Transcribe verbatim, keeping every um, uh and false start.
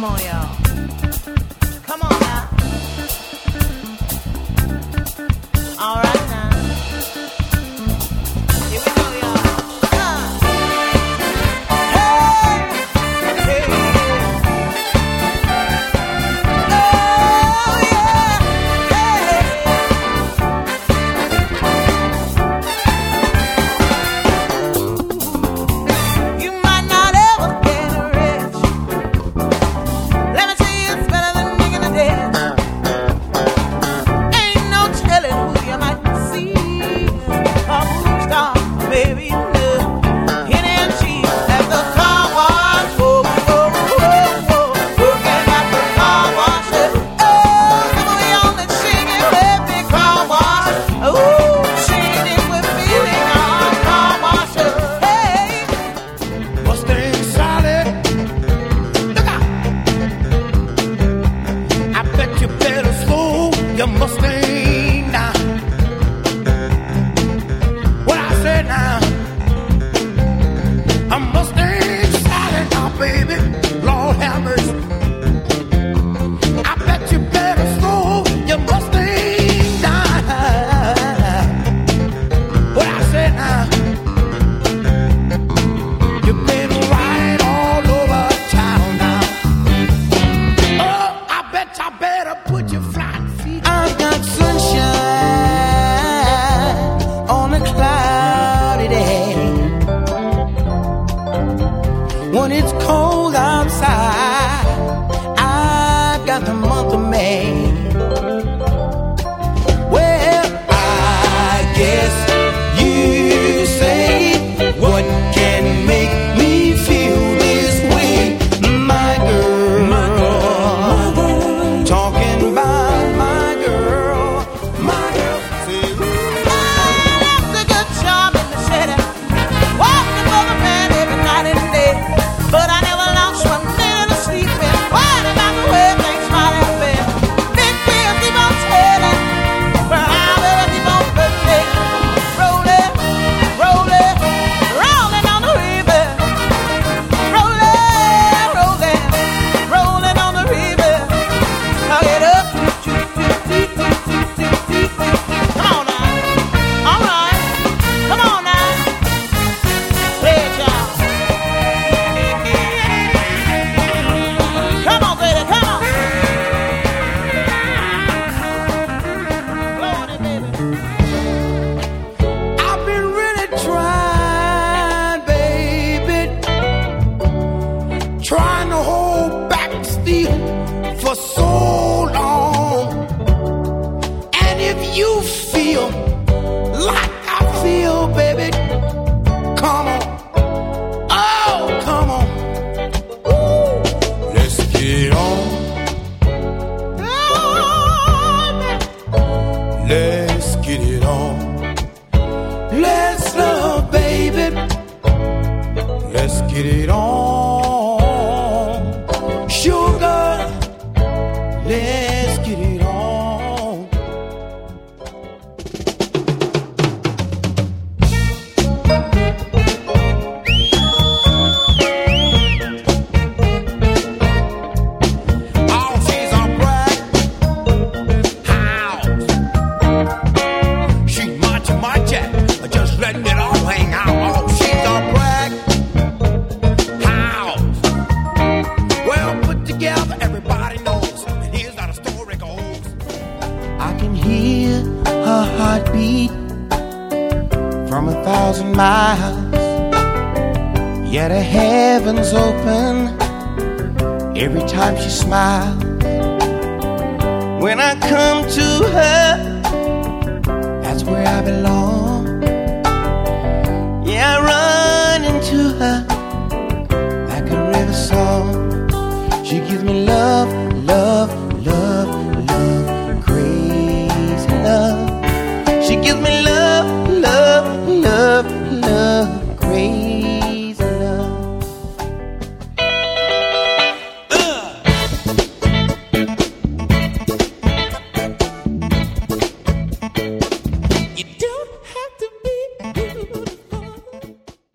Come on, y'all. Come on now. All right now. Here we go, y'all. Uh. Hey, hey. Oh yeah, hey. You might not ever get rich. Let me tell you, it's better than making a dance. Ain't no telling who you might see. A movie star, baby, you know. Henny and cheese at the car wash. Whoa, whoa, whoa, whoa. Working at the car wash. Oh, some of the only chicken with the car wash. Ooh, cheating with feeling on car wash. Hey, Mustang solid. Look out. I bet you better slow your Mustang now. What I said now? A Mustang solid now, baby. Lord have mercy. I bet you better slow your Mustang down. What I said now? You've been right all over town now. Oh, I bet I better put your flying feet. I've got sunshine on a cloudy day. When it's cold outside, I've got the month of May. Well, I guess you say, what can make me feel this way? My girl, my girl, talking about my girl, my girl. Say, that's a good job in the city. Walking for the man every night and day. But I never lost one minute of sleeping. What about the way things might have been? Big wheels keep on turning, but I will keep on pushing. Rolling, rolling, rolling on the river. Rolling, rolling, rolling on the river. Talk it up. Come on now. All right. Come on now. Play it, y'all. Come on, baby, come on. Blow on it, baby. I've been really trying, baby, Trying to hold back still for so long. And if you feel like I feel, baby, come on. Oh, come on. Ooh, let's get it on. Let's get it on. let's love, baby. Let's get it on. Sugar, let's get it on. Oh, she's a brag house. She much, much, just letting it all hang out. Oh, she's a brag house. Well put together, everybody knows. And here's how the story goes. I can hear her heartbeat from a thousand miles. Yet her heavens open every time she smiles. When I come to her, that's where I belong.